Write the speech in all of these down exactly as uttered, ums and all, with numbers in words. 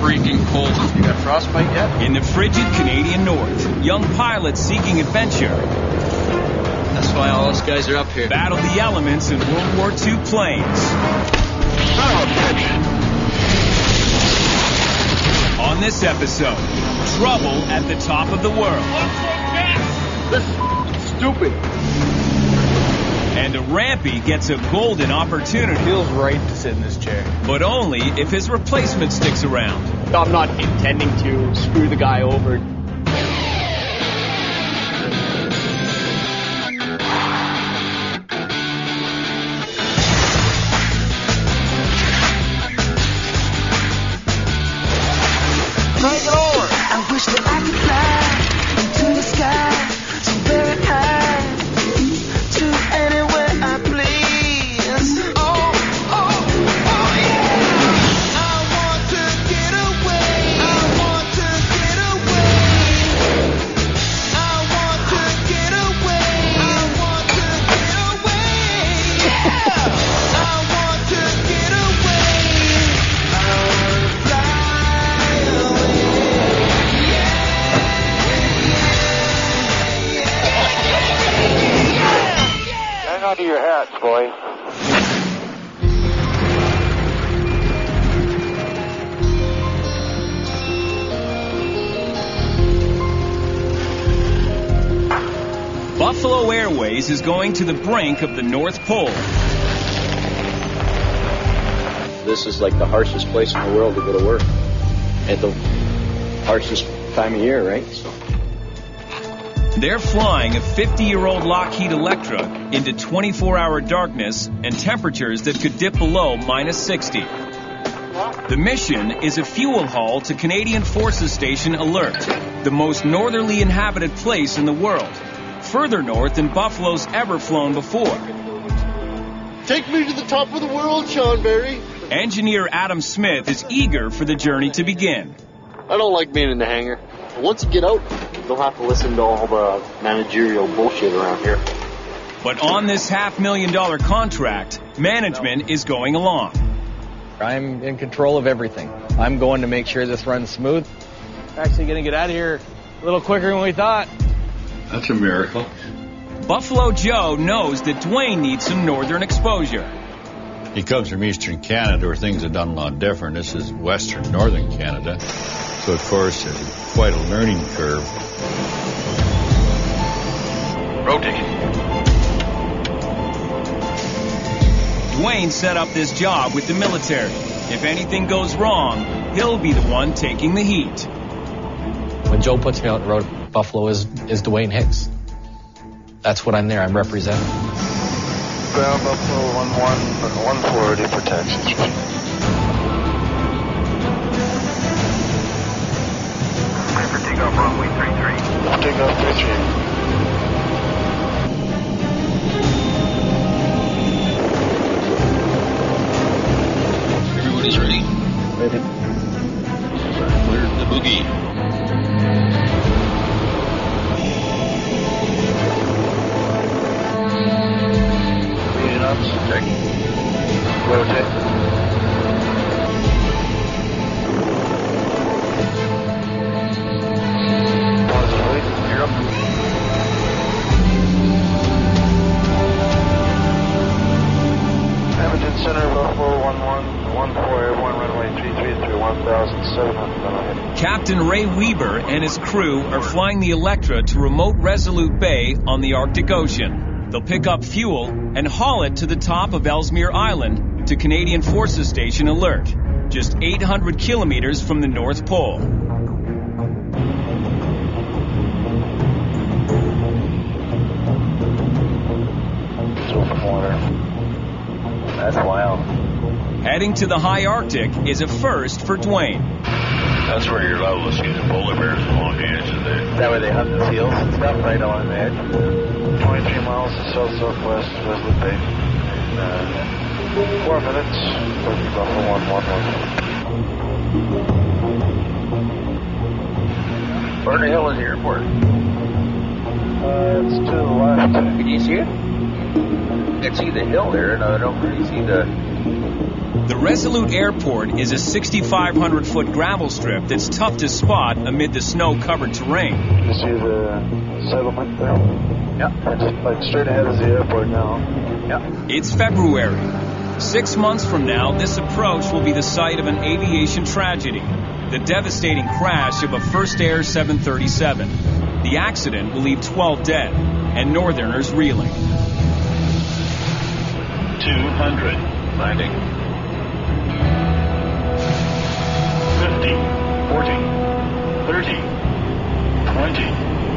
freaking cold. You got frostbite yet? In the frigid Canadian North, young pilots seeking adventure. That's why all us guys are up here. Battle the elements in World War Two planes. Son of a bitch! On this episode, trouble at the top of the world. This is stupid. And a Rampy gets a golden opportunity. Feels right to sit in this chair. But only if his replacement sticks around. I'm not intending to screw the guy over. Take it over! I wish that I could fly into the sky so very high to anywhere I please. Oh, oh, oh yeah! I want to get away. I want to get away. I want to get away. I want to get away. Yeah! I want to get away. I want to fly away. Hang on to your hats, boys. Buffalo Airways is going to the brink of the North Pole. This is like the harshest place in the world to go to work. At the harshest time of year, right? So. They're flying a fifty-year-old Lockheed Electra into twenty-four hour darkness and temperatures that could dip below minus sixty. The mission is a fuel haul to Canadian Forces Station Alert, the most northerly inhabited place in the world, further north than Buffalo's ever flown before. Take me to the top of the world, Sean Barry. Engineer Adam Smith is eager for the journey to begin. I don't like being in the hangar. Once you get out, you'll have to listen to all the managerial bullshit around here. But on this half million dollar contract, management is going along. I'm in control of everything. I'm going to make sure this runs smooth. Actually going to get out of here a little quicker than we thought. That's a miracle. Buffalo Joe knows that Dwayne needs some northern exposure. He comes from eastern Canada where things are done a lot different. This is western northern Canada. So, of course, there's quite a learning curve. Rotate. Dwayne set up this job with the military. If anything goes wrong, he'll be the one taking the heat. When Joe puts me out the road, Buffalo is, is Dwayne Hicks. That's what I'm there. I'm representing. Ground Buffalo one one, one four ready for taxi. For takeoff runway three three. Takeoff three three. Everybody's ready. Ready. Cleared the boogie. Check. Rotate. Positively. You're up. Hamilton Center, Buffalo one one, one four, one runway three three through one thousand seven hundred. Captain Ray Weber and his crew are flying the Electra to remote Resolute Bay on the Arctic Ocean. They'll pick up fuel and haul it to the top of Ellesmere Island to Canadian Forces Station Alert, just eight hundred kilometers from the North Pole. That's wild. Heading to the high Arctic is a first for Dwayne. That's where you're allowed to see the polar bears along the edge of the... Is that where they have the seals and stuff right along the edge? twenty-three miles to south-southwest, Resolute Bay. In, uh, four minutes, Buffalo one one one. Where the hell is the airport? Uh, it's to the left. Can you see it? I can see the hill there, and I don't really see the... The Resolute Airport is a sixty-five hundred foot gravel strip that's tough to spot amid the snow-covered terrain. You see the settlement there? Yeah. Just like straight ahead is the airport now. Yeah. It's February. Six months from now, this approach will be the site of an aviation tragedy, the devastating crash of a First Air seven thirty-seven. The accident will leave twelve dead and Northerners reeling. two hundred. Landing. fifty. forty. thirty. twenty.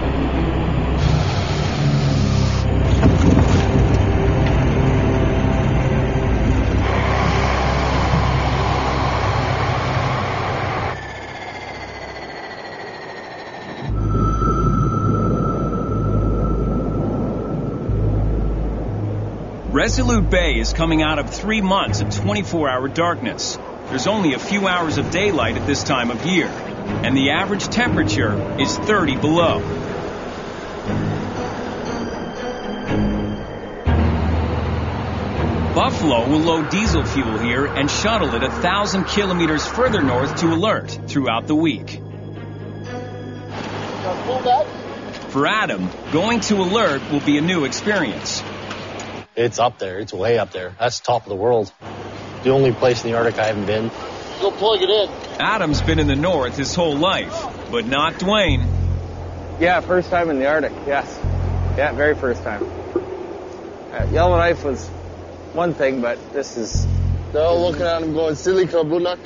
Resolute Bay is coming out of three months of twenty-four hour darkness. There's only a few hours of daylight at this time of year, and the average temperature is thirty below. Buffalo will load diesel fuel here and shuttle it a thousand kilometers further north to Alert throughout the week. For Adam, going to Alert will be a new experience. It's up there. It's way up there. That's top of the world. The only place in the Arctic I haven't been. Go plug it in. Adam's been in the north his whole life, but not Dwayne. Yeah, first time in the Arctic, yes. Yeah, very first time. Uh, Yellowknife was one thing, but this is... They're all looking at him going, silly kabunak.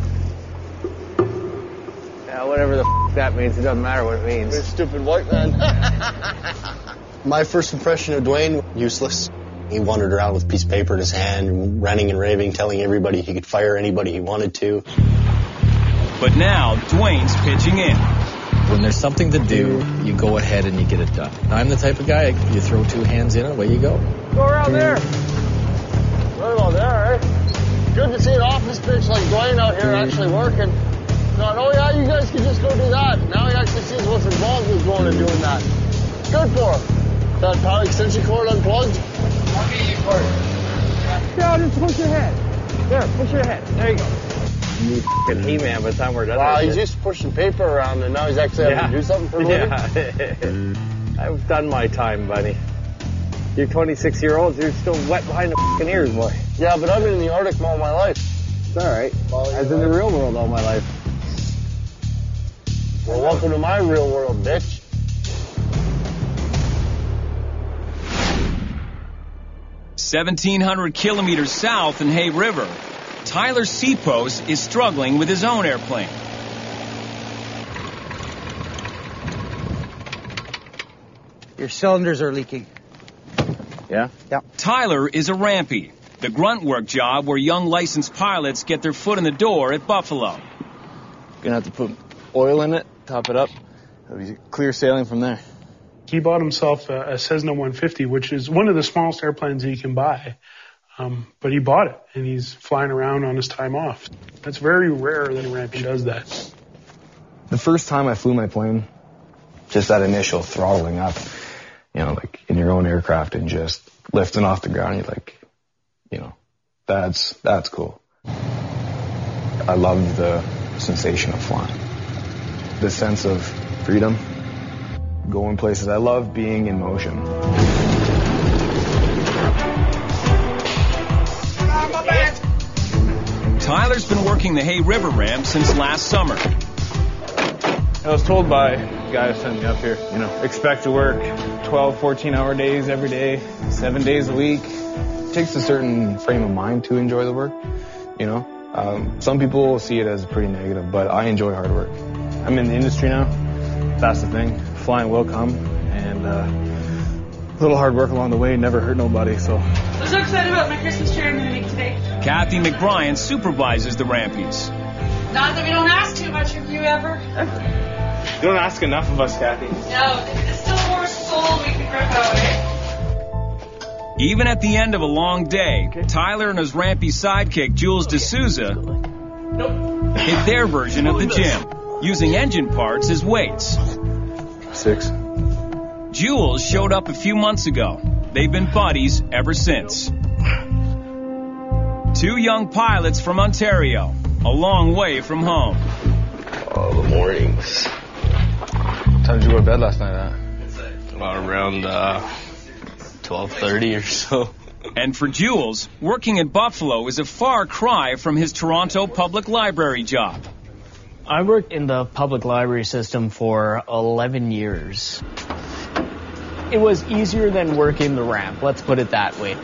Yeah, whatever the f*** that means, it doesn't matter what it means. You're a stupid white man. My first impression of Dwayne, useless. He wandered around with a piece of paper in his hand, ranting and raving, telling everybody he could fire anybody he wanted to. But now, Dwayne's pitching in. When there's something to do, you go ahead and you get it done. I'm the type of guy, you throw two hands in, away you go. Go around there. Right about there, eh? Good to see an office bitch like Dwayne out here actually working. Not, oh yeah, you guys can just go do that. Now he actually sees what's involved with going and doing that. Good for him. That power extension cord unplugged. I'll get you cord. Yeah, just push your head. There, push your head. There you go. You f***ing He-Man by the time we're done. Wow, he's used to pushing paper around and now he's actually having to do something for a living. Yeah. I've done my time, buddy. You're twenty-six year olds, you're still wet behind the f***ing ears, boy. Yeah, but I've been in the Arctic all my life. It's alright. I was in the real world all my life. Well, welcome to my real world, bitch. seventeen hundred kilometers south in Hay River, Tyler Seapost is struggling with his own airplane. Your cylinders are leaking. Yeah? Yeah. Tyler is a rampy, the grunt work job where young licensed pilots get their foot in the door at Buffalo. Gonna have to put oil in it, top it up. It'll be clear sailing from there. He bought himself a, a Cessna one fifty, which is one of the smallest airplanes he can buy. Um, but he bought it, and he's flying around on his time off. That's very rare that a rampy does that. The first time I flew my plane, just that initial throttling up, you know, like in your own aircraft and just lifting off the ground, you're like, you know, that's, that's cool. I love the sensation of flying. The sense of freedom. Going places. I love being in motion. Tyler's been working the Hay River ramp since last summer. I was told by the guy who sent me up here, you know, expect to work twelve, fourteen hour days every day, seven days a week. It takes a certain frame of mind to enjoy the work, you know. Um, some people see it as pretty negative, but I enjoy hard work. I'm in the industry now. That's the thing. Flying will come, and uh, a little hard work along the way never hurt nobody, so. I'm so excited about my Christmas tree I'm moving today. Kathy McBrien supervises the rampies. Not that we don't ask too much of you ever. You don't ask enough of us, Kathy. No, there's still more soul we can rip out, eh? Even at the end of a long day, okay. Tyler and his rampy sidekick, Jules D'Souza, nope. hit their version of the gym, using engine parts as weights. Six. Jules showed up a few months ago. They've been buddies ever since. Two young pilots from Ontario, a long way from home. Oh, the mornings. What time did you go to bed last night at? About around uh, twelve thirty or so. And for Jules, working at Buffalo is a far cry from his Toronto Public Library job. I worked in the public library system for eleven years. It was easier than working the ramp, let's put it that way.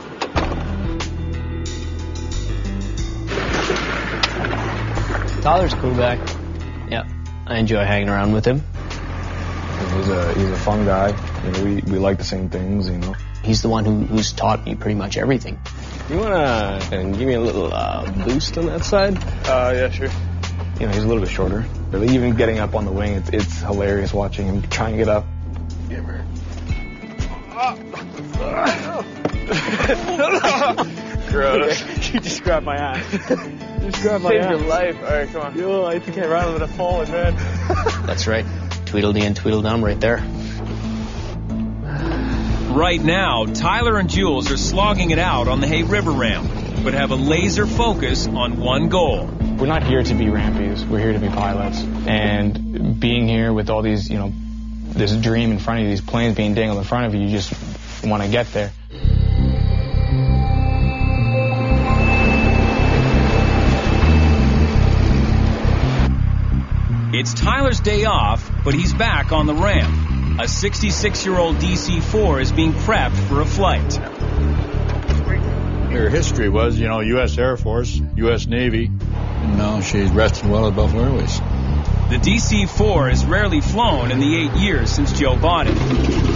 Tyler's a cool guy. Yeah, I enjoy hanging around with him. He's a he's a fun guy. You know, we, we like the same things, you know. He's the one who, who's taught me pretty much everything. You wanna give me a little uh, boost on that side? Uh, yeah, sure. You know, he's a little bit shorter. But even getting up on the wing, it's, it's hilarious watching him try and get up. Give her. Gross. You just grabbed my ass. Just grab my Saved ass. your life. All right, come on. Yo, I think I ran over the fallen, man. That's right. Tweedledee and Tweedledum right there. Right now, Tyler and Jules are slogging it out on the Hay River ramp, but have a laser focus on one goal. We're not here to be rampies. We're here to be pilots. And being here with all these, you know, this dream in front of you, these planes being dangled in front of you, you just want to get there. It's Tyler's day off, but he's back on the ramp. A sixty-six-year-old D C four is being prepped for a flight. Her history was, you know, U S Air Force, U S Navy, and now she's resting well at Buffalo Airways. The D C four has rarely flown in the eight years since Joe bought it.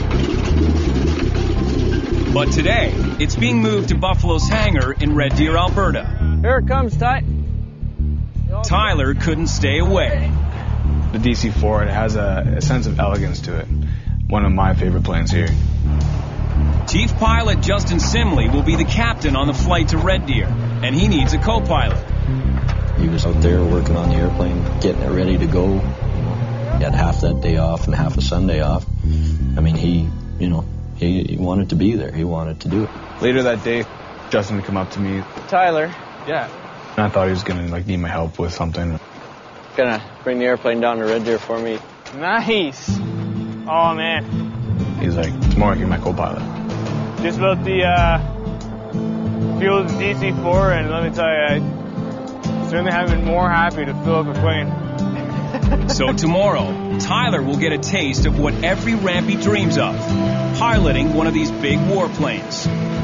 But today, it's being moved to Buffalo's hangar in Red Deer, Alberta. Here it comes, Ty. Tyler couldn't stay away. The D C four, it has a, a sense of elegance to it. One of my favorite planes here. Chief pilot Justin Simley will be the captain on the flight to Red Deer, and he needs a co-pilot. He was out there working on the airplane, getting it ready to go. He had half that day off and half a Sunday off. I mean, he, you know, he, he wanted to be there. He wanted to do it. Later that day, Justin would come up to me. Tyler. Yeah. And I thought he was going to like need my help with something. Gonna bring the airplane down to Red Deer for me. Nice. Oh, man. He's like, tomorrow you're my co-pilot. Just about the uh, fuel of the D C four, and let me tell you, I certainly have been more happy to fill up a plane. So tomorrow, Tyler will get a taste of what every rampy dreams of, piloting one of these big warplanes.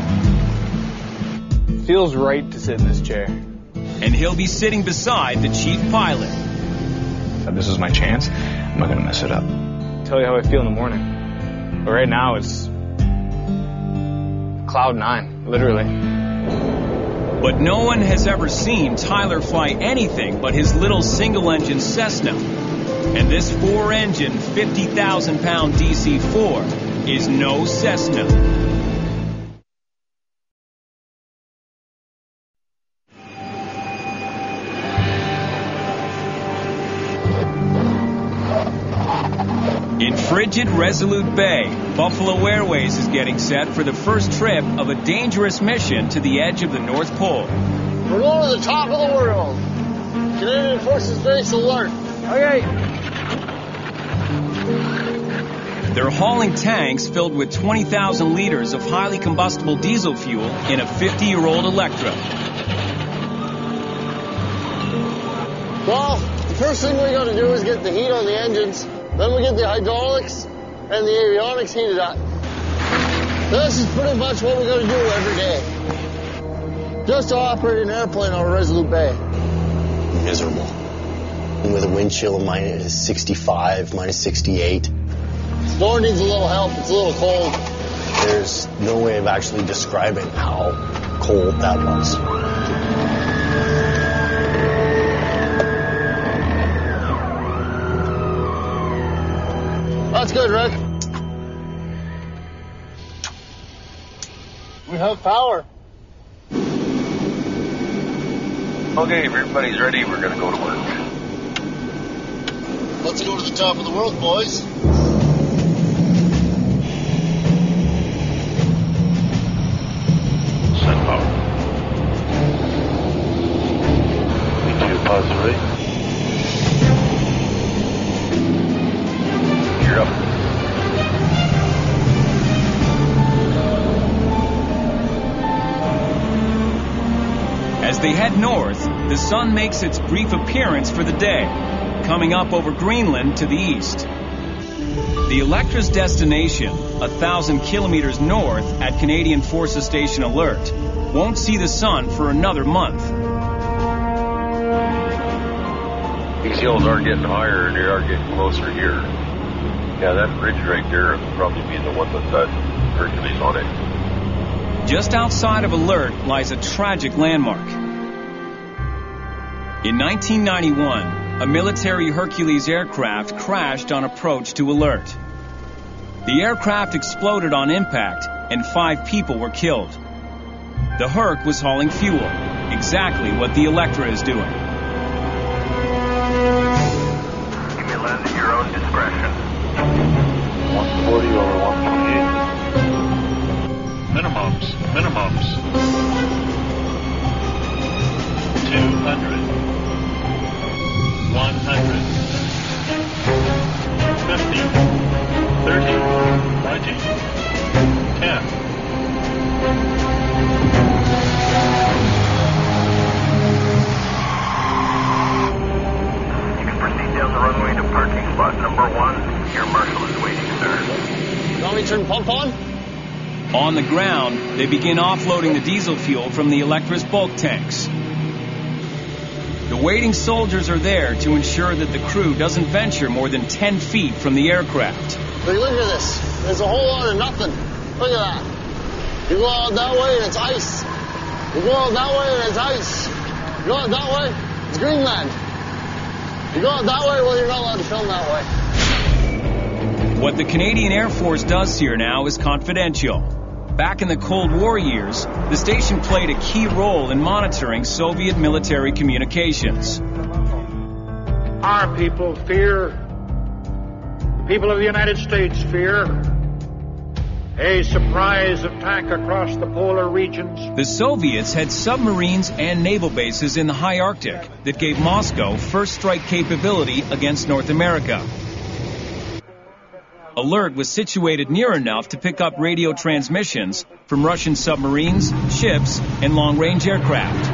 Feels right to sit in this chair. And he'll be sitting beside the chief pilot. This is my chance. I'm not going to mess it up. Tell you how I feel in the morning. But right now, it's cloud nine, literally. But no one has ever seen Tyler fly anything but his little single-engine Cessna. And this four-engine, fifty thousand pound D C four is no Cessna. In frigid Resolute Bay, Buffalo Airways is getting set for the first trip of a dangerous mission to the edge of the North Pole. We're going to the top of the world. Canadian Forces Base alert. Okay. They're hauling tanks filled with twenty thousand liters of highly combustible diesel fuel in a fifty-year-old Electra. Well, the first thing we got to do is get the heat on the engines. Then we get the hydraulics and the avionics heated up. This is pretty much what we got to do every day. Just to operate an airplane on Resolute Bay. Miserable. With a wind chill of minus sixty-five, minus sixty-eight. Floor needs a little help. It's a little cold. There's no way of actually describing how cold that was. That's good, Rick. We have power. Okay, if everybody's ready, we're gonna go to work. Let's go to the top of the world, boys. Set power. miles away. You're up. As they head north, the sun makes its brief appearance for the day, coming up over Greenland to the east. The Electra's destination, a thousand kilometers north at Canadian Forces Station Alert, won't see the sun for another month. These hills are getting higher and they are getting closer here. Yeah, that ridge right there will probably be the one with that Hercules on it. Just outside of Alert lies a tragic landmark. In nineteen ninety-one, a military Hercules aircraft crashed on approach to Alert. The aircraft exploded on impact and five people were killed. The Herc was hauling fuel, exactly what the Electra is doing. Give me land at your own discretion. one forty over one twenty-eight. Minimums, minimums. two hundred. one hundred. fifty. thirty. twenty. ten. You can proceed down the runway to parking spot number one. Your marshal is waiting, sir. You want me to turn the pump on? On the ground, they begin offloading the diesel fuel from the Electra's bulk tanks. The waiting soldiers are there to ensure that the crew doesn't venture more than ten feet from the aircraft. Look, look at this. There's a whole lot of nothing. Look at that. You go out that way and it's ice. You go out that way and it's ice. You go out that way, it's Greenland. You go out that way, well, you're not allowed to film that way. What the Canadian Air Force does here now is confidential. Back in the Cold War years, the station played a key role in monitoring Soviet military communications. Our people fear, the people of the United States fear, a surprise attack across the polar regions. The Soviets had submarines and naval bases in the high Arctic that gave Moscow first strike capability against North America. Alert was situated near enough to pick up radio transmissions from Russian submarines, ships, and long-range aircraft.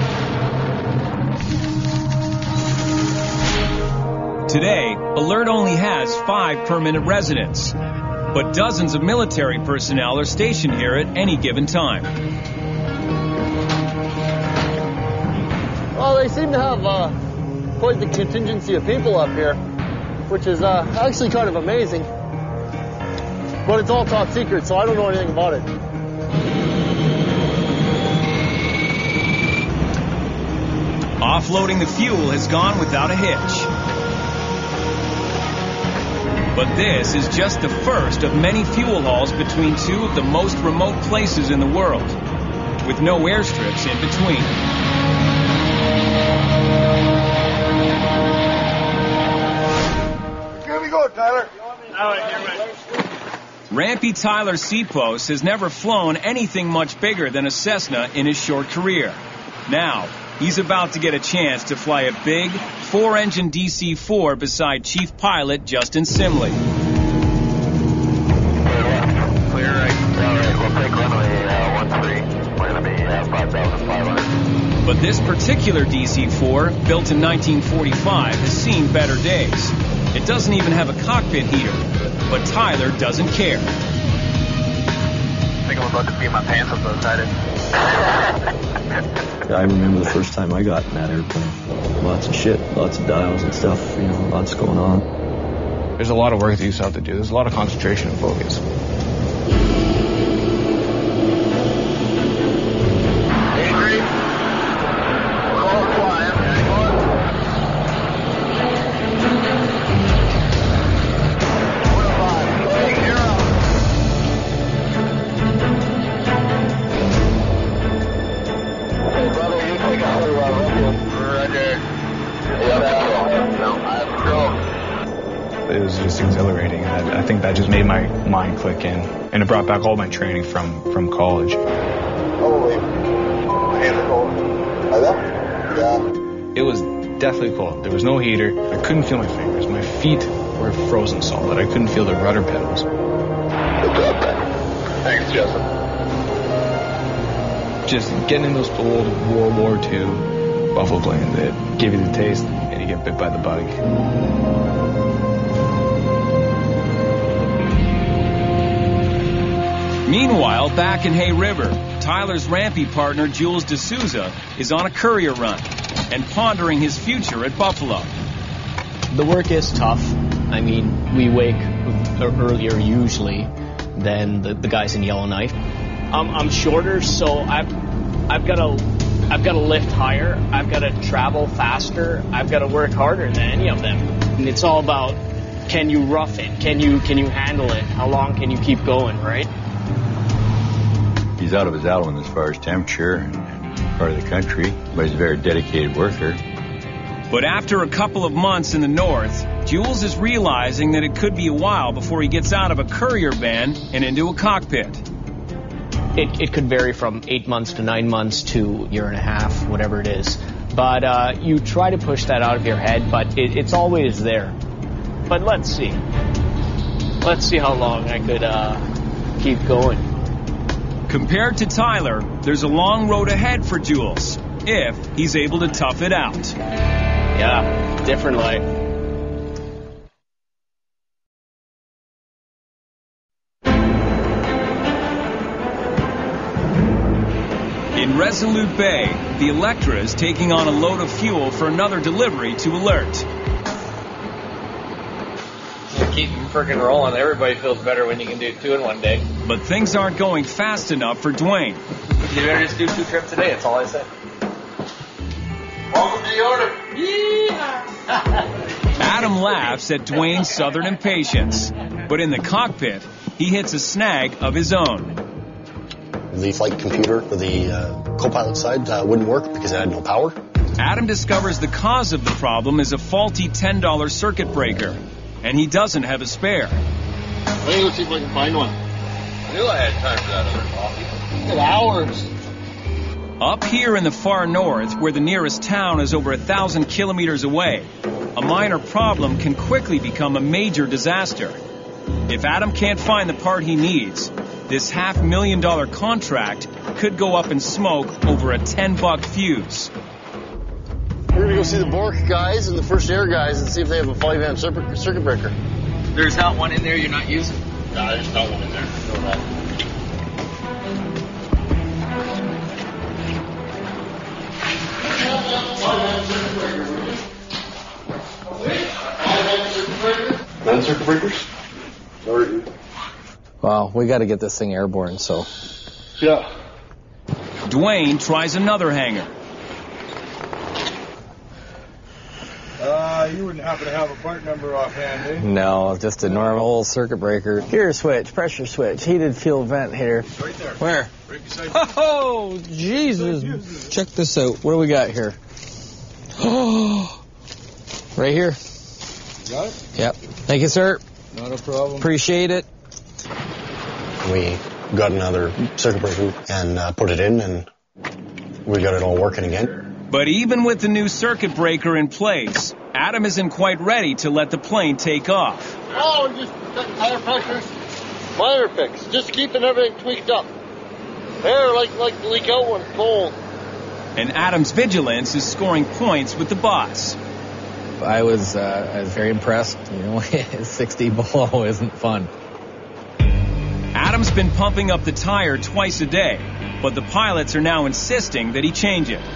Today, Alert only has five permanent residents, but dozens of military personnel are stationed here at any given time. Well, they seem to have uh, quite the contingency of people up here, which is uh, actually kind of amazing. But it's all top secret, so I don't know anything about it. Offloading the fuel has gone without a hitch. But this is just the first of many fuel hauls between two of the most remote places in the world, with no airstrips in between. Here we go, Tyler. All right, here we go. Rampy Tyler Seapost has never flown anything much bigger than a Cessna in his short career. Now, he's about to get a chance to fly a big, four-engine D C four beside Chief Pilot Justin Simley. Clear right. All right, we'll take runway uh, one three. We're going to be uh, five thousand five hundred. But this particular D C four, built in nineteen forty-five, has seen better days. It doesn't even have a cockpit heater. But Tyler doesn't care. I think I'm about to pee my pants. I'm so excited. Yeah, I remember the first time I got in that airplane. Lots of shit, lots of dials and stuff, you know, lots going on. There's a lot of work that you still have to do. There's a lot of concentration and focus. Adrian, call quiet. It was just exhilarating. I, I think that just made my mind click in, and it brought back all my training from, from college. Oh, wait. My hands are cold. Like that? Yeah. It was deathly cold. There was no heater. I couldn't feel my fingers. My feet were frozen solid. I couldn't feel the rudder pedals. Thanks, Justin. Just getting in those old World War Two Buffalo planes that give you the taste and you get bit by the bug. Meanwhile, back in Hay River, Tyler's rampy partner, Jules D'Souza, is on a courier run and pondering his future at Buffalo. The work is tough. I mean, we wake earlier usually than the, the guys in Yellowknife. I'm, I'm shorter, so I've, I've got to I've got to lift higher. I've got to travel faster. I've got to work harder than any of them. And it's all about, can you rough it? Can you can you handle it? How long can you keep going, right? He's out of his element as far as temperature and part of the country, but he's a very dedicated worker. But after a couple of months in the north, Jules is realizing that it could be a while before he gets out of a courier van and into a cockpit. It, it could vary from eight months to nine months to a year and a half, whatever it is. But uh, you try to push that out of your head, but it, it's always there. But let's see. Let's see how long I could uh, keep going. Compared to Tyler, there's a long road ahead for Jules, if he's able to tough it out. Yeah, different life. In Resolute Bay, the Electra is taking on a load of fuel for another delivery to Alert. Keep freaking rolling. Everybody feels better when you can do two in one day. But things aren't going fast enough for Dwayne. You better just do two trips a day, that's all I said. Welcome to the order. Adam laughs at Dwayne's southern impatience, but in the cockpit, he hits a snag of his own. The flight computer for the uh, co-pilot side uh, wouldn't work because it had no power. Adam discovers the cause of the problem is a faulty ten dollar circuit breaker, and he doesn't have a spare. Let me go see if I can find one. I knew I had time for that other coffee. Look at hours. Up here in the far north, where the nearest town is over a thousand kilometers away, a minor problem can quickly become a major disaster. If Adam can't find the part he needs, this half million dollar contract could go up in smoke over a ten buck fuse. We're gonna go see the Bork guys and the First Air guys and see if they have a five amp circuit, circuit breaker. There's not one in there you're not using? Nah, there's not one in there. Know that. Nine circuit breakers? Sorry. Well, we got to get this thing airborne, so. Yeah. Dwayne tries another hanger. Uh, you wouldn't happen to have a part number offhand, eh? No, just a normal circuit breaker. Gear switch, pressure switch, heated fuel vent here. Right there. Where? Right beside Oh, Jesus. Check this out. What do we got here? Right here. Got it? Yep. Thank you, sir. Not a problem. Appreciate it. We got another circuit breaker and uh, put it in, and we got it all working again. But even with the new circuit breaker in place, Adam isn't quite ready to let the plane take off. Oh, just tire pressures. Minor fix. Just keeping everything tweaked up. Air like like leak out when it's cold. And Adam's vigilance is scoring points with the boss. I was, uh, I was very impressed. You know, sixty below isn't fun. Adam's been pumping up the tire twice a day, but the pilots are now insisting that he change it.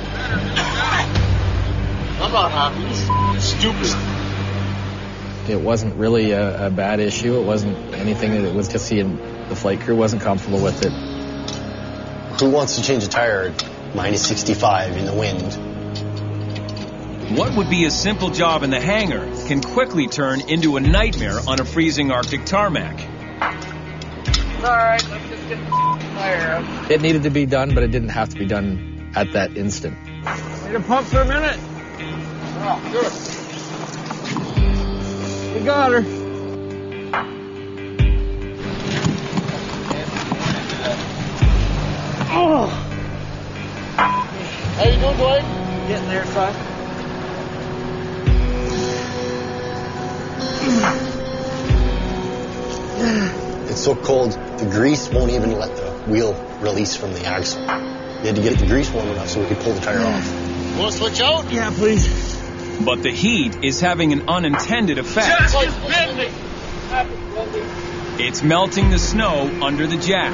I'm not happy. This is stupid. It wasn't really a, a bad issue. It wasn't anything that it was just seeing the flight crew wasn't comfortable with it. Who wants to change a tire at minus sixty-five in the wind? What would be a simple job in the hangar can quickly turn into a nightmare on a freezing Arctic tarmac. Alright, let's just get the tire out. It needed to be done, but it didn't have to be done at that instant. Need a pump for a minute? Oh, good. We got her. Oh. How you doing, Dwayne? Getting there, son. so cold, the grease won't even let the wheel release from the axle. We had to get the grease warm enough so we could pull the tire off. Want to switch out? Yeah, please. But the heat is having an unintended effect. It's like bending. It's melting the snow under the jack.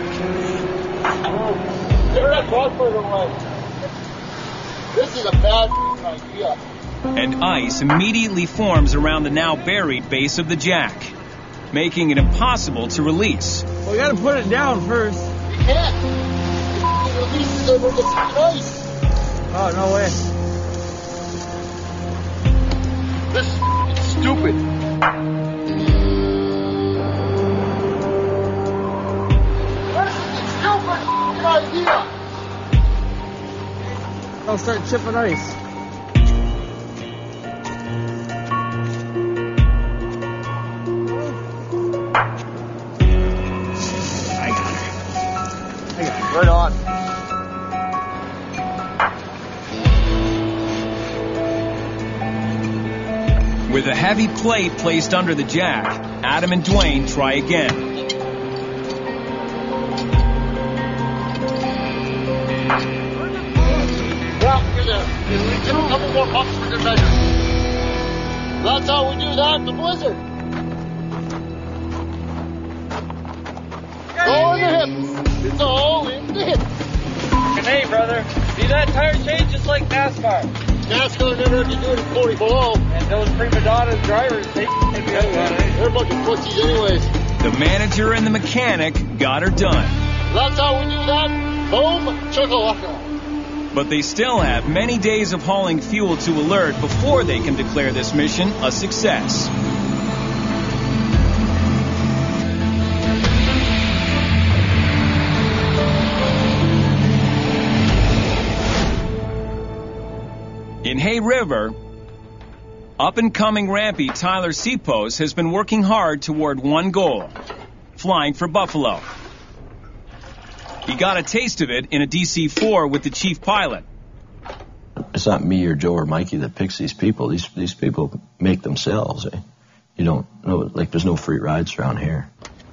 This is a bad idea. And ice immediately forms around the now buried base of the jack, making it impossible to release. Well, we gotta put it down first. You can't. It releases over the ice. Oh, no way. This is stupid. This is a stupid idea. I'll start chipping ice. Right on. With a heavy plate placed under the jack, Adam and Dwayne try again. Well, you're there. We took a couple more pumps for good measure. That's how we do that in the blizzard. Go in the hips. Go in the hips. Hey, brother. See that tire change just like NASCAR. NASCAR never had to do it at forty below. And those prima donna drivers, they can't do that. They're a bunch of pussies anyways. The manager and the mechanic got her done. That's how we do that. Boom, chakalaka. But they still have many days of hauling fuel to Alert before they can declare this mission a success. In Hay River, up-and-coming rampy Tyler Sipos has been working hard toward one goal, flying for Buffalo. He got a taste of it in a D C four with the chief pilot. It's not me or Joe or Mikey that picks these people. These these people make themselves. Eh? You don't know, like there's no free rides around here.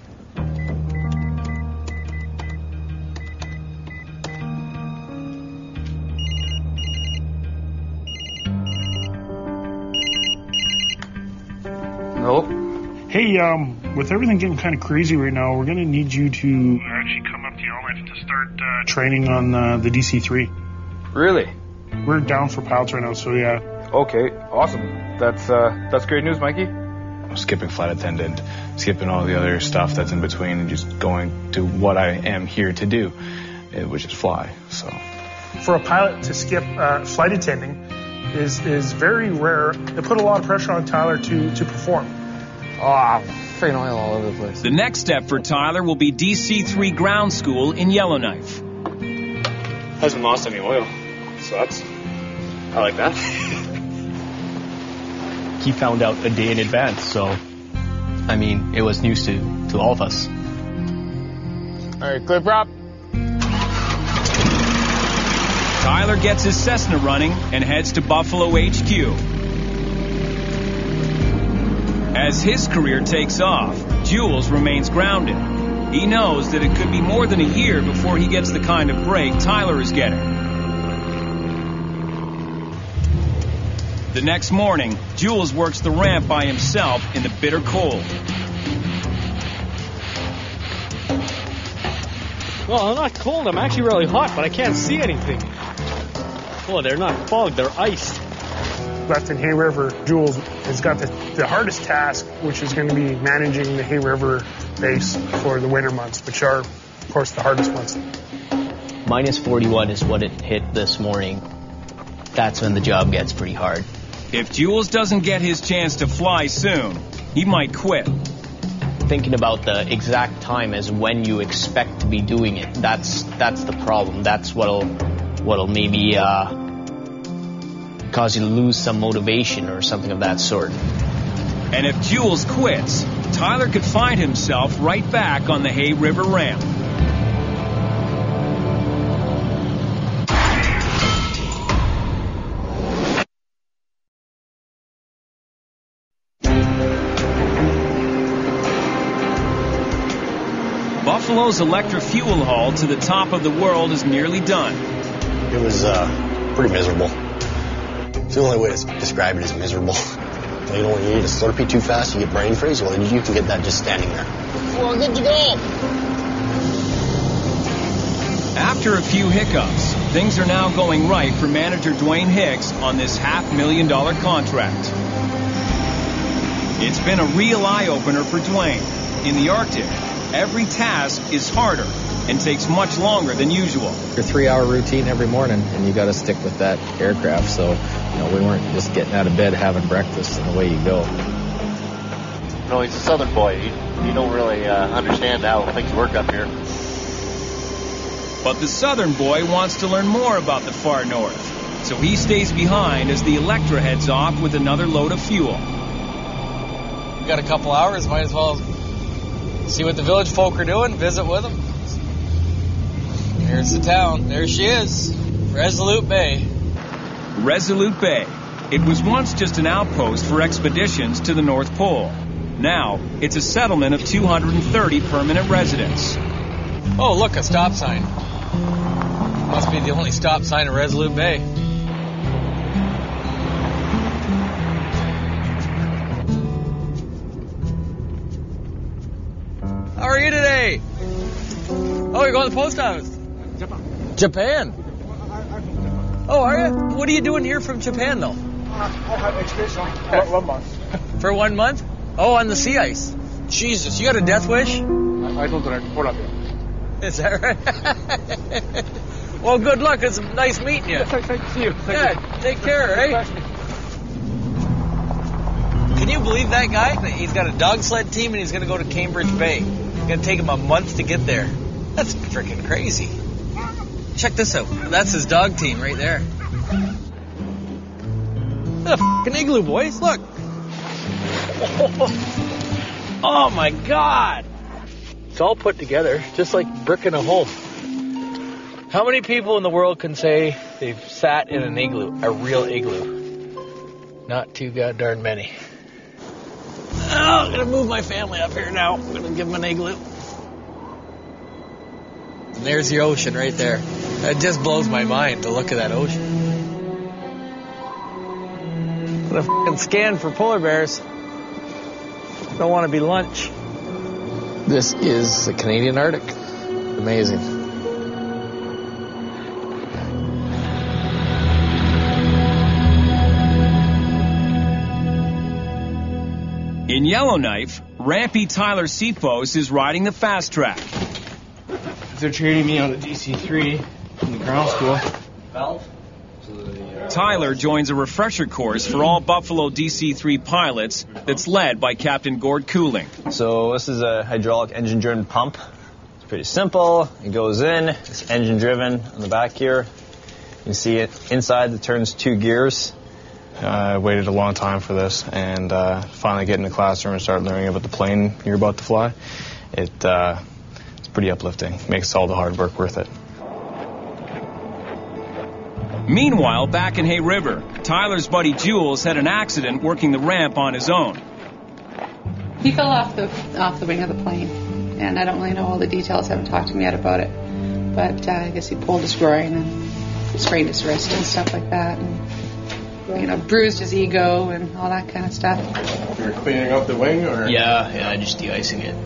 Nope. Hey, um, with everything getting kind of crazy right now, we're going to need you to actually come up to Yellowknife to start uh, training on uh, the D C three. Really? We're down for pilots right now, so yeah. Okay, awesome. That's uh, that's great news, Mikey. I'm skipping flight attendant, skipping all the other stuff that's in between, and just going to what I am here to do, which is fly. So, for a pilot to skip uh, flight attending is is very rare. They put a lot of pressure on Tyler to to perform. Oh, freaking oil all over the place. The next step for Tyler will be D C three ground school in Yellowknife. Hasn't lost any oil, so that's, I like that. He found out a day in advance, so, I mean, it was news to, to all of us. All right, clear prop. Tyler gets his Cessna running and heads to Buffalo H Q. As his career takes off, Jules remains grounded. He knows that it could be more than a year before he gets the kind of break Tyler is getting. The next morning, Jules works the ramp by himself in the bitter cold. Well, I'm not cold. I'm actually really hot, but I can't see anything. Oh, they're not fogged. They're iced. Left in Hay River, Jules has got the, the hardest task, which is going to be managing the Hay River base for the winter months, which are, of course, the hardest months. Minus forty-one is what it hit this morning. That's when the job gets pretty hard. If Jules doesn't get his chance to fly soon, he might quit. Thinking about the exact time as when you expect to be doing it, that's that's the problem. That's what'll what'll maybe uh, cause you to lose some motivation or something of that sort. And if Jules quits, Tyler could find himself right back on the Hay River ramp. Buffalo's Electra fuel haul to the top of the world is nearly done. It was uh, pretty miserable. It's the only way to describe it is miserable. You know, when you eat a Slurpee too fast, you get brain freeze. Well, you can get that just standing there. Well, good to go. After a few hiccups, things are now going right for manager Dwayne Hicks on this half million dollar contract. It's been a real eye-opener for Dwayne. In the Arctic, every task is harder and takes much longer than usual. Your three-hour routine every morning, and you got to stick with that aircraft. So, you know, we weren't just getting out of bed, having breakfast, and away you go. No, he's a southern boy. He, he don't really uh, understand how things work up here. But the southern boy wants to learn more about the far north, so he stays behind as the Electra heads off with another load of fuel. We got a couple hours, might as well see what the village folk are doing, visit with them. There's the town. There she is, Resolute Bay. Resolute Bay. It was once just an outpost for expeditions to the North Pole. Now, it's a settlement of two hundred thirty permanent residents. Oh, look, a stop sign. Must be the only stop sign in Resolute Bay. How are you today? Oh, you're going to the post office? Japan. Japan? Oh, are you? What are you doing here from Japan, though? I have expedition for one month. For one month? Oh, on the sea ice. Jesus, you got a death wish? I, I don't drink. Hold up here. Is that right? Well, good luck. It's nice meeting you. Yes, thank you. See you. Thank yeah, you. take care, eh? Can you believe that guy? He's got a dog sled team and he's going to go to Cambridge Bay. It's going to take him a month to get there. That's freaking crazy. Check this out. That's his dog team right there. The f***ing igloo, boys. Look. Oh, my God. It's all put together, just like brick in a home. How many people in the world can say they've sat in an igloo, a real igloo? Not too god darn many. Oh, I'm going to move my family up here now. I'm going to give them an igloo. And there's the ocean right there. It just blows my mind to look at that ocean. What a f***ing scan for polar bears. Don't want to be lunch. This is the Canadian Arctic. Amazing. In Yellowknife, Rampy Tyler Seatpost is riding the fast track. They're training me on the D C three in the ground school. Tyler joins a refresher course for all Buffalo D C three pilots that's led by Captain Gord Cooling. So this is a hydraulic engine-driven pump. It's pretty simple. It goes in. It's engine-driven on the back here. You can see it inside. It turns two gears. Uh, I waited a long time for this, and uh, finally get in the classroom and start learning about the plane you're about to fly. It uh, it's pretty uplifting. Makes all the hard work worth it. Meanwhile, back in Hay River, Tyler's buddy Jules had an accident working the ramp on his own. He fell off the off the wing of the plane, and I don't really know all the details. Haven't talked to him yet about it, but uh, I guess he pulled his groin and sprained his wrist and stuff like that, and you know, bruised his ego and all that kind of stuff. You're cleaning up the wing, or Yeah, yeah, just de-icing it.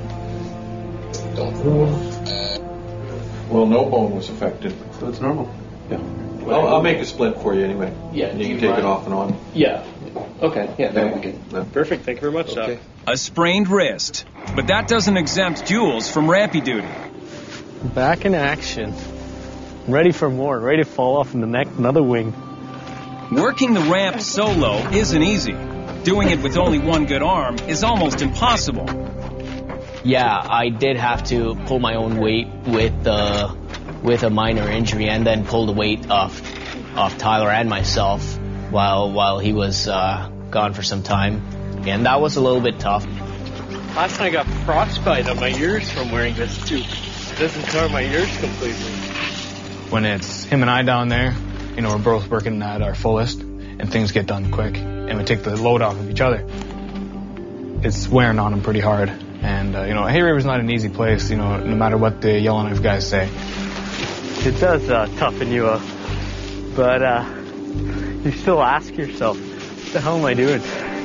well, no bone was affected. That's normal. Yeah. I'll, I'll make a split for you anyway. Yeah, and do you you can take mind? it off and on. Yeah. Okay. Yeah. Yeah. Okay. Yeah. Perfect. Thank you very much, Okay. Doc. A sprained wrist, but that doesn't exempt Jules from rampy duty. Back in action. Ready for more. Ready to fall off in the neck another wing. Working the ramp solo isn't easy. Doing it with only one good arm is almost impossible. Yeah, I did have to pull my own weight with uh, with a minor injury, and then pull the weight off off Tyler and myself while while he was uh, gone for some time, and that was a little bit tough. Last time I got frostbite on my ears from wearing this too. It doesn't cover my ears completely. When it's him and I down there, you know, we're both working at our fullest, and things get done quick, and we take the load off of each other. It's wearing on him pretty hard, And, uh, you know, Hay River's not an easy place, you know, no matter what the Yellowknife guys say. It does uh, toughen you up. But uh, you still ask yourself, what the hell am I doing?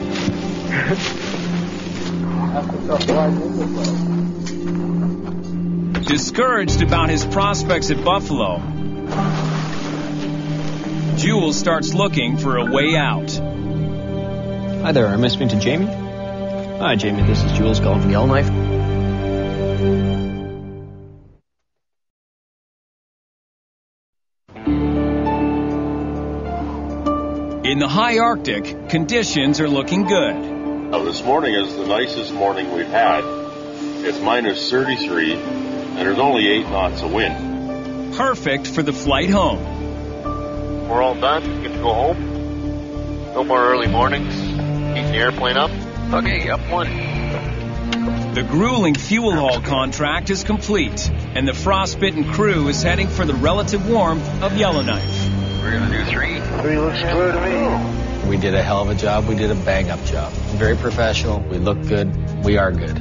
Discouraged about his prospects at Buffalo, Jules starts looking for a way out. Hi there, am I speaking to Jamie? Hi, Jamie, this is Jules calling from Yellowknife. In the high Arctic, conditions are looking good. Now, this morning is the nicest morning we've had. It's minus thirty-three, and there's only eight knots of wind. Perfect for the flight home. We're all done. Get to go home. No more early mornings. Keep the airplane up. Okay, up one. The grueling fuel haul contract is complete, and the frostbitten crew is heading for the relative warmth of Yellowknife. We're going to do three. Three looks clear to me. We did a hell of a job. We did a bang-up job. Very professional. We look good. We are good.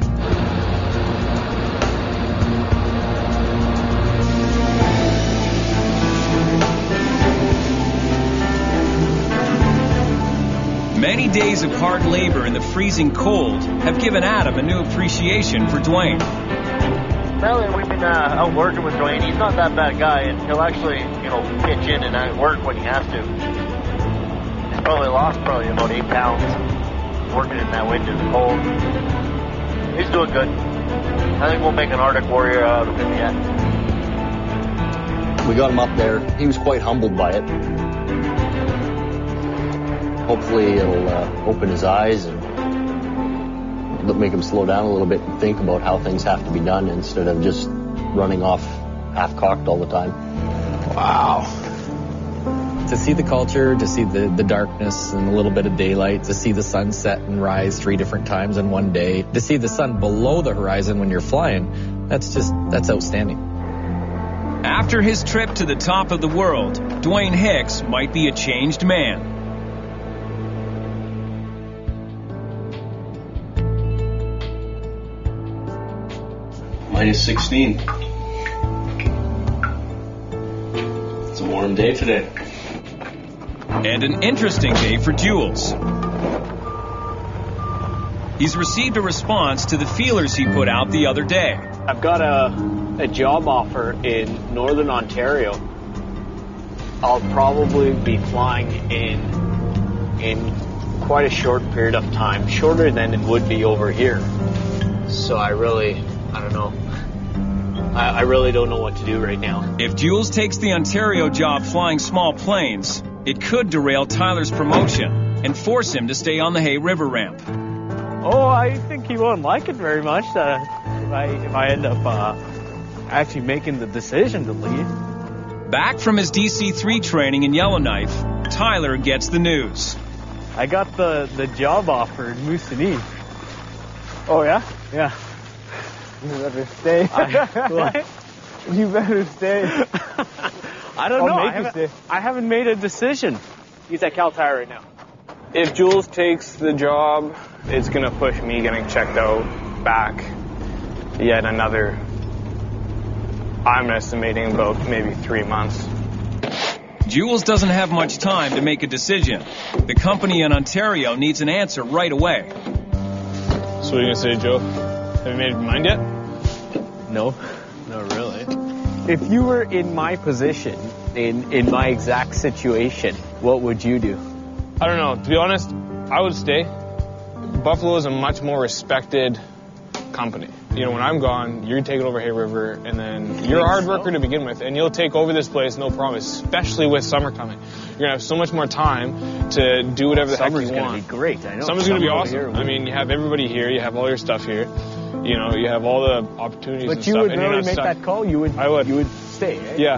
Many days of hard labor in the freezing cold have given Adam a new appreciation for Dwayne. Apparently we've been uh, out working with Dwayne. He's not that bad guy, and he'll actually, you know, pitch in and out work when he has to. He's probably lost probably about eight pounds working in that wind and the cold. He's doing good. I think we'll make an Arctic warrior out of him yet. We got him up there. He was quite humbled by it. Hopefully it'll uh, open his eyes and make him slow down a little bit and think about how things have to be done instead of just running off half-cocked all the time. Wow. To see the culture, to see the, the darkness and a little bit of daylight, to see the sun set and rise three different times in one day, to see the sun below the horizon when you're flying, that's just, that's outstanding. After his trip to the top of the world, Dwayne Hicks might be a changed man. Minus sixteen. It's a warm day today. And an interesting day for Jules. He's received a response to the feelers he put out the other day. I've got a, a job offer in Northern Ontario. I'll probably be flying in in quite a short period of time, shorter than it would be over here. So I really, I don't know. I, I really don't know what to do right now. If Jules takes the Ontario job flying small planes, it could derail Tyler's promotion and force him to stay on the Hay River ramp. Oh, I think he won't like it very much uh, if, I, if I end up uh, actually making the decision to leave. Back from his D C three training in Yellowknife, Tyler gets the news. I got the, the job offer in Moosonee. Oh, yeah? Yeah. You better stay. I, you better stay. I don't I'll know. make I you haven't, stay. I haven't made a decision. He's at Cal Tire right now. If Jules takes the job, it's going to push me getting checked out back yet another, I'm estimating about maybe three months. Jules doesn't have much time to make a decision. The company in Ontario needs an answer right away. So what are you going to say, Joe? Have you made up your mind yet? No, not really. If you were in my position, in, in my exact situation, what would you do? I don't know. To be honest, I would stay. Buffalo is a much more respected company. You know, when I'm gone, you're taking over Hay River, and then you're a hard worker to begin with, and you'll take over this place, no problem, especially with summer coming. You're going to have so much more time to do whatever the Summer's heck you want. Summer's going to be great, I know. Summer's going to be Summer awesome. here, I mean, you have everybody here, you have all your stuff here, you know, you have all the opportunities But and you stuff. would and you're really not make stuck. that call? You would, I would. You would stay, eh? Yeah.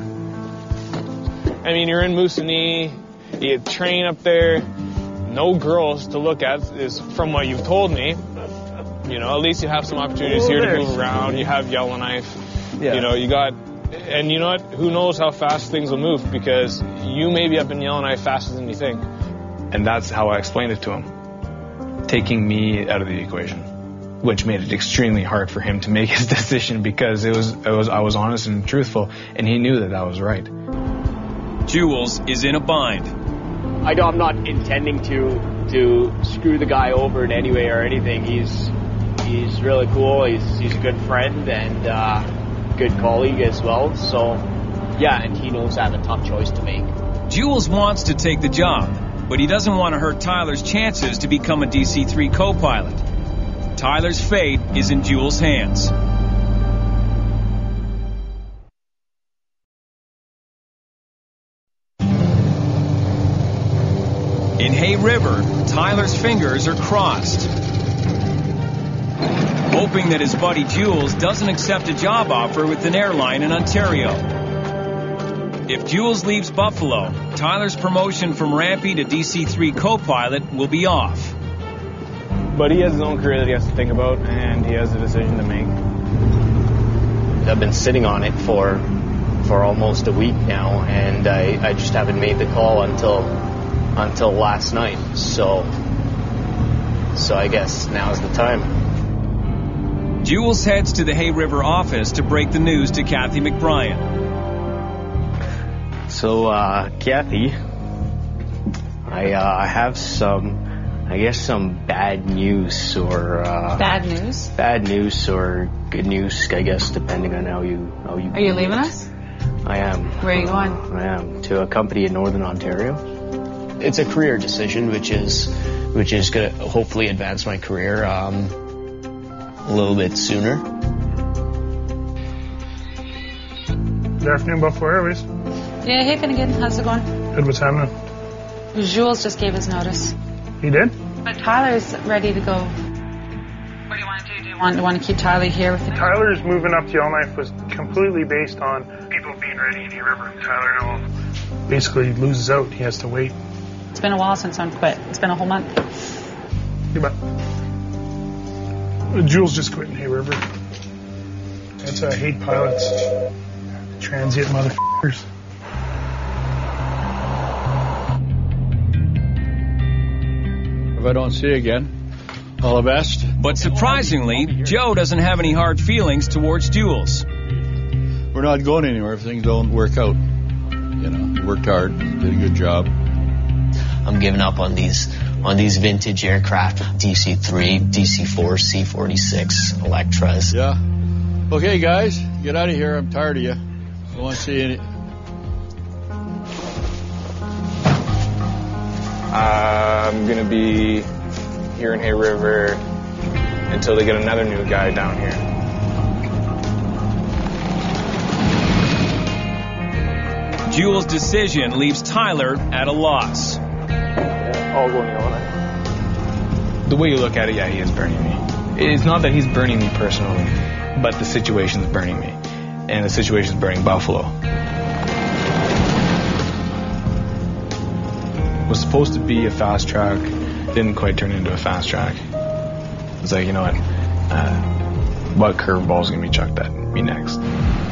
I mean, you're in Moosonee, you train up there, no girls to look at, is from what you've told me. You know, at least you have some opportunities Oh, here to there's- move around. You have Yellowknife. Yeah. You know, you got, and you know what? Who knows how fast things will move, because you may be up in Yellowknife faster than you think. And that's how I explained it to him, taking me out of the equation. which made it extremely hard for him to make his decision because it was, it was I was honest and truthful, and he knew that that was right. Jules is in a bind. I know I'm not intending to to screw the guy over in any way or anything. He's he's really cool. He's he's a good friend and uh, good colleague as well. So yeah, and he knows I have a tough choice to make. Jules wants to take the job, but he doesn't want to hurt Tyler's chances to become a D C three co-pilot. Tyler's fate is in Jules' hands. In Hay River, Tyler's fingers are crossed, hoping that his buddy Jules doesn't accept a job offer with an airline in Ontario. If Jules leaves Buffalo, Tyler's promotion from Rampy to D C three co-pilot will be off. But he has his own career that he has to think about, and he has a decision to make. I've been sitting on it for for almost a week now, and I, I just haven't made the call until until last night. So so I guess now's the time. Jules heads to the Hay River office to break the news to Kathy McBrien. So, uh, Kathy, I uh, I have some, I guess some bad news or uh, Bad news? bad news or good news, I guess, depending on how you how you. Are you leaving us? I am. Where are you going? I am to a company in Northern Ontario. It's a career decision, which is which is going to hopefully advance my career um, a little bit sooner. Good afternoon, Buffalo Airways. Yeah, hey Finnegan, how's it going? Good, what's happening? Jules just gave his notice. He did? But Tyler's ready to go. What do you want to do? Do you want, want to keep Tyler here with you? Tyler's moving up to Yellowknife was completely based on people being ready in Hay River. Tyler now basically loses out. He has to wait. It's been a while since I've quit. It's been a whole month. You bet. Jules just quit in Hay River. That's I hate pilots. Transient motherfuckers. If I don't see you again, all the best. But surprisingly, Joe doesn't have any hard feelings towards Jules. We're not going anywhere if things don't work out. You know, you worked hard, did a good job. I'm giving up on these on these vintage aircraft, D C three, D C four, C forty-six, Electras. Yeah. Okay, guys, get out of here. I'm tired of you. I don't want to see any. Uh, I'm going to be here in Hay River until they get another new guy down here. Jules' decision leaves Tyler at a loss. All going on. The way you look at it, yeah, he is burning me. It's not that he's burning me personally, but the situation's burning me. And the situation's burning Buffalo. It was supposed to be a fast track, didn't quite turn into a fast track. It's like, you know what, uh, what curveball's gonna be chucked at me next?